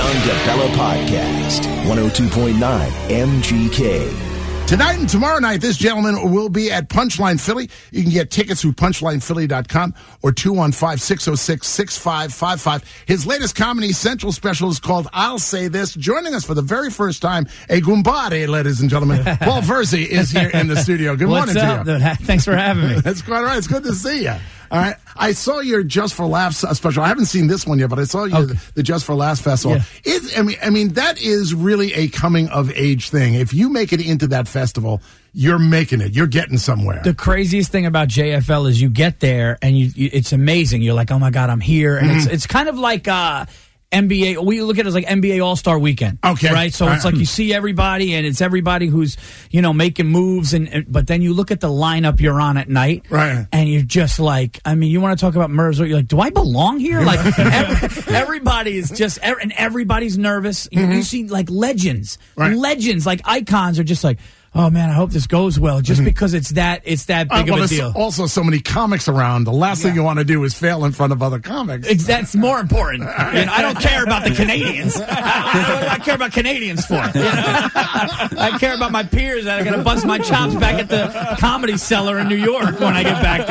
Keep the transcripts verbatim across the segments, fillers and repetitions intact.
John DeBella Podcast, one oh two point nine M G K. Tonight and tomorrow night, this gentleman will be at Punchline Philly. You can get tickets through punchline philly dot com or two one five, six oh six, six five five five. His latest Comedy Central special is called I'll Say This. Joining us for the very first time, a Gumbare, ladies and gentlemen. Paul Verzi is here in the studio. Good What's morning up, to you. Dude? Thanks for having me. That's quite all right. It's good to see you. All right. I saw your Just for Laughs uh, special. I haven't seen this one yet, but I saw you Okay. the Just for Laughs festival. Yeah. It, I mean, I mean, that is really a coming of age thing. If you make it into that festival, you're making it. You're getting somewhere. The craziest thing about J F L is you get there and you, you it's amazing. You're like, oh my God, I'm here. And mm-hmm. it's it's kind of like uh, N B A. We look at it as like N B A All-Star Weekend. Okay. Right? So it's like you see everybody and it's everybody who's, you know, making moves. and, and But then you look at the lineup you're on at night. Right. And you're just like, I mean, you want to talk about Mervs. You're like, do I belong here? Like, every, everybody is just, and everybody's nervous. You, mm-hmm. you see like legends. Right. Legends, like icons are just like, oh man, I hope this goes well. Just mm-hmm. because it's that it's that big uh, well, of a deal. Also, so many comics around. The last yeah. thing you want to do is fail in front of other comics. That's more important. You know, I don't care about the Canadians. I, I, I care about Canadians for. You know? I care about my peers that are going to bust my chops back at the Comedy Cellar in New York when I get back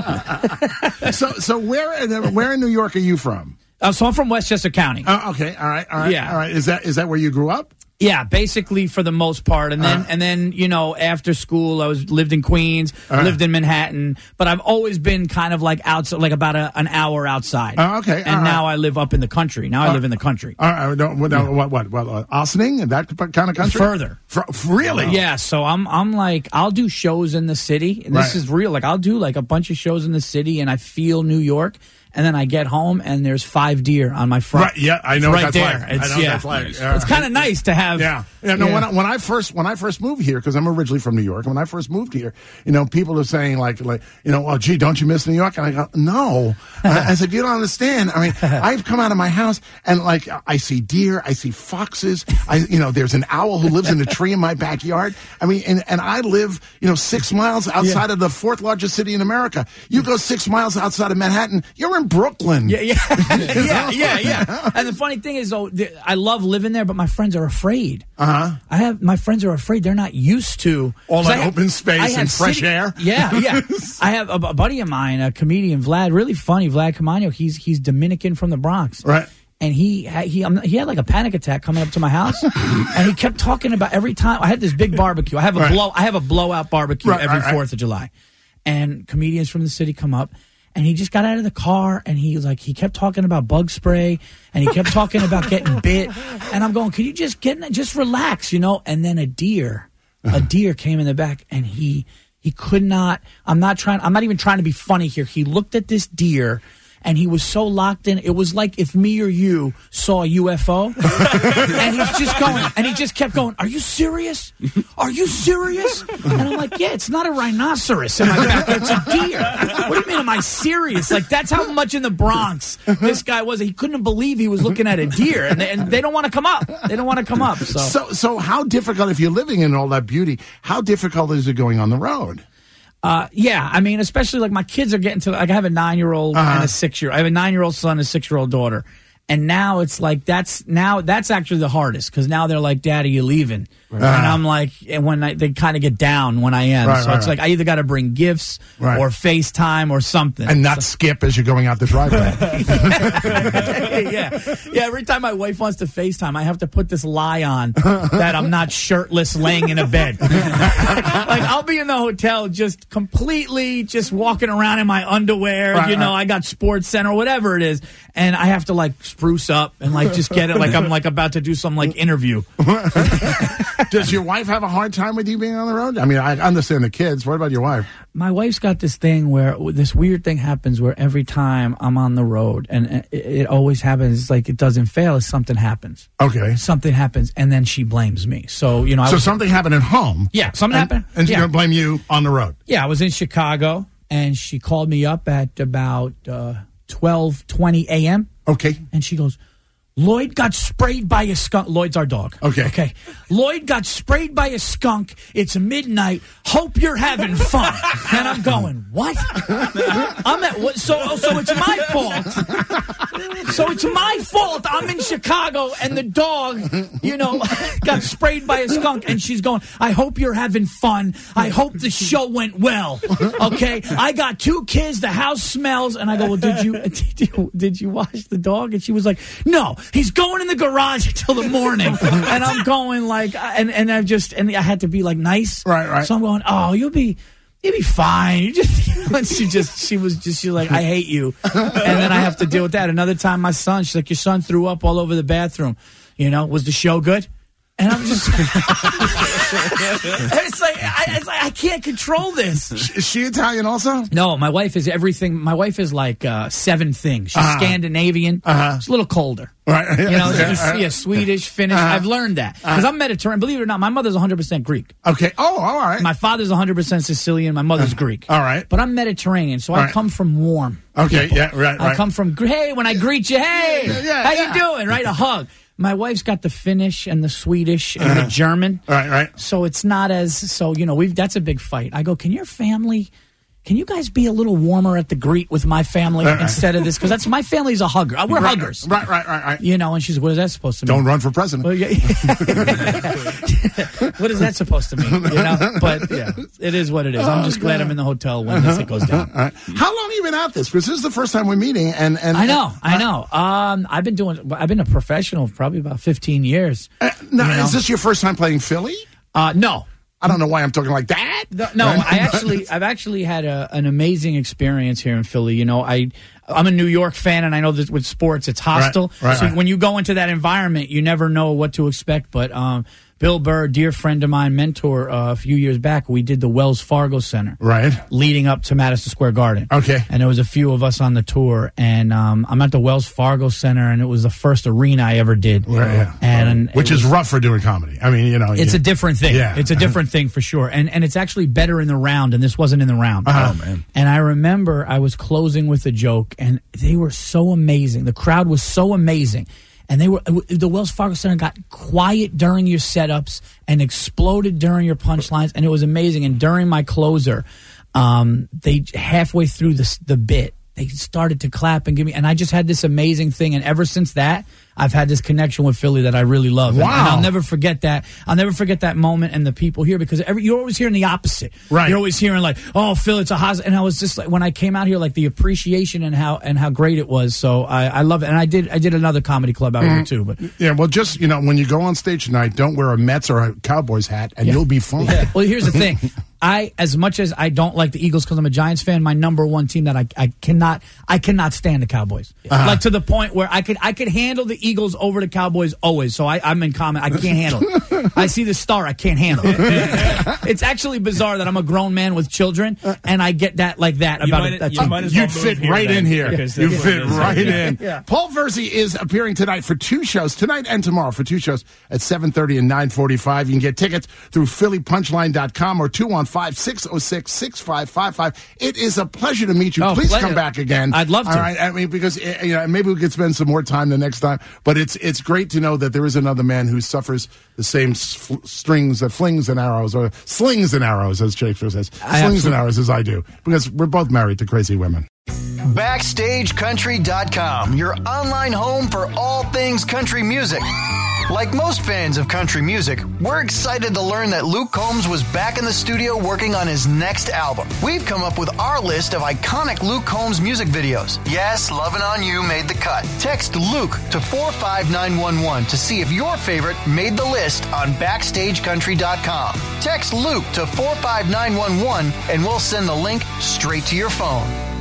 there. so, so where in, where in New York are you from? Uh, so I'm from Westchester County. Uh, okay, all right, all right, yeah. all right. Is that is that where you grew up? Yeah, basically for the most part, and then uh, and then you know after school I was lived in Queens, uh, lived in Manhattan, but I've always been kind of like outside, like about a, an hour outside. Uh, okay, and now right. I live up in the country. Now uh, I live in the country. All right, no, no, yeah. what what what uh, Ossining and that kind of country? Further, For, really? Yeah. So I'm I'm like I'll do shows in the city, and this right. is real. Like I'll do like a bunch of shows in the city, and I feel New York. And then I get home, and there's five deer on my front. Right, yeah, I know right what that's there. like. It's, I know yeah. that's like. It's, it's kind of nice to have. Yeah, yeah. No, yeah. when I, when I first when I first moved here, because I'm originally from New York. When I first moved here, you know, people are saying like, like, you know, oh, gee, don't you miss New York? And I go, no. I, I said, you don't understand. I mean, I've come out of my house, and like, I see deer, I see foxes. I, you know, there's an owl who lives in a tree in my backyard. I mean, and and I live, you know, six miles outside yeah. of the fourth largest city in America. You go six miles outside of Manhattan, you're in Brooklyn. Yeah. Yeah, yeah, yeah, yeah. And the funny thing is, though, I love living there, but my friends are afraid. Uh huh. I have my friends are afraid. They're not used to all that have, open space and fresh city, air. Yeah, yeah. I have a, a buddy of mine, a comedian, Vlad, really funny, Vlad Camano. He's he's Dominican from the Bronx, right? And he had, he um, he had like a panic attack coming up to my house, and he kept talking about every time I had this big barbecue. I have a right. blow I have a blowout barbecue right, every right, Fourth right. of July, and comedians from the city come up. And he just got out of the car, and he was like, he kept talking about bug spray, and he kept talking about getting bit. And I'm going, can you just get, in, just relax, you know? And then a deer, a deer came in the back, and he he could not. I'm not trying. I'm not even trying to be funny here. He looked at this deer. And he was so locked in. It was like if me or you saw a U F O. And he's just going, and he just kept going, are you serious? Are you serious? And I'm like, yeah, it's not a rhinoceros in my back. It's a deer. What do you mean, am I serious? Like, that's how much in the Bronx this guy was. He couldn't believe he was looking at a deer. And they, and they don't want to come up. They don't want to come up. So. so, so how difficult, if you're living in all that beauty, how difficult is it going on the road? Uh, yeah, I mean, especially like my kids are getting to, like I have a nine-year-old uh-huh. and a six-year. I have a nine-year-old son and a six-year-old daughter. And now it's like, that's now, that's actually the hardest because now they're like, Daddy, you leaving? Right. And I'm like, and when I, they kind of get down when I am. Right, so right, it's right. like, I either got to bring gifts right. or FaceTime or something. And not so, skip as you're going out the driveway. yeah. Yeah. Every time my wife wants to FaceTime, I have to put this lie on that I'm not shirtless laying in a bed. Like, I'll be in the hotel just completely just walking around in my underwear. Right, you know, right. I got Sports Center, whatever it is. And I have to like spruce up and like just get it like I'm like about to do some like interview. Does your wife have a hard time with you being on the road? I mean, I understand the kids. What about your wife? My wife's got this thing where this weird thing happens where every time I'm on the road, and it, it always happens, it's like it doesn't fail, is something happens. Okay. Something happens, and then she blames me. So, you know. I so was, something happened at home. Yeah, something and, happened. And she's yeah. going to blame you on the road. Yeah, I was in Chicago, and she called me up at about uh, twelve twenty a.m. Okay. And she goes, Lloyd got sprayed by a skunk. Lloyd's our dog. Okay. Okay. Lloyd got sprayed by a skunk. It's midnight. Hope you're having fun. And I'm going, what? I'm at what? So, so it's my fault. So it's my fault. I'm in Chicago and the dog, you know, got sprayed by a skunk. And she's going, I hope you're having fun. I hope the show went well. Okay. I got two kids. The house smells. And I go, well, did you, did you, did you wash the dog? And she was like, no. He's going in the garage until the morning, and I'm going like, and and I just and I had to be like nice, right, right. So I'm going, oh, you'll be, you'll be fine. You just, and she just, she was just, she was like, I hate you, and then I have to deal with that. Another time, my son, she's like, your son threw up all over the bathroom. You know, was the show good? And I'm just, it's like I, it's like I can't control this. Is she Italian also? No, my wife is everything. My wife is like uh, seven things. She's uh-huh. Scandinavian. Uh-huh. She's a little colder. Right. You know, she's yeah, Swedish, Finnish. Uh-huh. I've learned that because uh-huh. I'm Mediterranean. Believe it or not, my mother's one hundred percent Greek. Okay. Oh, all right. My father's one hundred percent Sicilian. My mother's uh-huh. Greek. All right. But I'm Mediterranean, so all I right. come from warm. Okay. People. Yeah. Right. I right. come from hey when I greet you, hey, yeah, yeah, how yeah. you doing? Right, a hug. My wife's got the Finnish and the Swedish and uh-huh. the German. Right, right. So it's not as so you know we've that's a big fight. I go, can your family? Can you guys be a little warmer at the greet with my family right, instead of this? Because that's my family's a hugger. We're right, huggers. Right, right, right, right. You know, and she's, what is that supposed to mean? Don't run for president. Well, yeah, what is that supposed to mean? You know, but yeah, it is what it is. I'm just oh, glad I'm in the hotel when this it goes down. Right. How long have you been at this? Because this is the first time we're meeting, and, and I know, I know. Um, I've been doing. I've been a professional for probably about fifteen years. Uh, now, you know? Is this your first time playing Philly? Uh, no. I don't know why I'm talking like that. No, no I actually, I've actually had a, an amazing experience here in Philly. You know, I, I'm a New York fan, and I know that with sports, it's hostile. Right, right, so right. when you go into that environment, you never know what to expect. But um, Bill Burr, dear friend of mine, mentor, uh, a few years back, we did the Wells Fargo Center, right, leading up to Madison Square Garden. Okay, and there was a few of us on the tour, and um, I'm at the Wells Fargo Center, and it was the first arena I ever did, right, yeah. and which was, is rough for doing comedy. I mean, you know, it's you, a different thing. Yeah. It's a different thing for sure, and and it's actually better in the round, and this wasn't in the round. Uh-huh. Oh man! And I remember I was closing with a joke, and they were so amazing. The crowd was so amazing. And they were the Wells Fargo Center got quiet during your setups and exploded during your punchlines, and it was amazing. And during my closer, um, they halfway through the the bit, they started to clap and give me, and I just had this amazing thing. And ever since that, I've had this connection with Philly that I really love. Wow. And, and I'll never forget that. I'll never forget that moment and the people here, because every, you're always hearing the opposite. Right. You're always hearing like, oh, Philly, it's a house. And I was just like, when I came out here, like the appreciation and how and how great it was. So I, I love it. And I did I did another comedy club out mm. here too. But yeah, well, just, you know, when you go on stage tonight, don't wear a Mets or a Cowboys hat, and yeah. you'll be fine. Yeah. Well, here's the thing. I, as much as I don't like the Eagles because I'm a Giants fan, my number one team that I, I cannot I cannot stand the Cowboys. Uh-huh. Like to the point where I could I could handle the Eagles over the Cowboys always. So I, I'm in common. I can't handle it. I see the star. I can't handle it. It's actually bizarre that I'm a grown man with children and I get that like that you about might, it. That you might as well You'd fit right in here. Yeah. You fit right in. Yeah. Paul Verzi is appearing tonight for two shows, tonight and tomorrow for two shows at seven thirty and nine forty-five. You can get tickets through Philly Punchline dot com or two one five, six oh six, six five five five. It is a pleasure to meet you. Oh, Please pleasure. Come back again. I'd love to. All right. I mean, because you know, maybe we could spend some more time the next time. But it's it's great to know that there is another man who suffers the same s- strings, uh, flings and arrows, or slings and arrows, as Shakespeare says. I slings and arrows, as I do, because we're both married to crazy women. Backstage Country dot com, your online home for all things country music. Like most fans of country music, we're excited to learn that Luke Combs was back in the studio working on his next album. We've come up with our list of iconic Luke Combs music videos. Yes, Lovin' On You made the cut. Text Luke to four five nine one one to see if your favorite made the list on Backstage Country dot com. Text Luke to four five nine one one and we'll send the link straight to your phone.